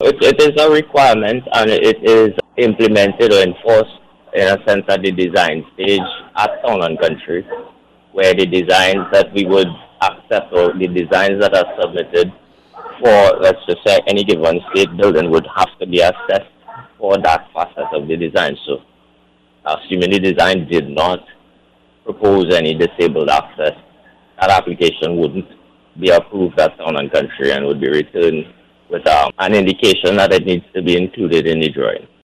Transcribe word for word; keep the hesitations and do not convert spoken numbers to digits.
it, it is a requirement and it is implemented or enforced in a sense at the design stage at Town and Country, where the designs that we would accept or the designs that are submitted for, let's just say, any given state building would have to be assessed for that facet of the design. So, assuming the design did not propose any disabled access, that application wouldn't be approved at Town and Country and would be returned with um, an indication that it needs to be included in the drawing.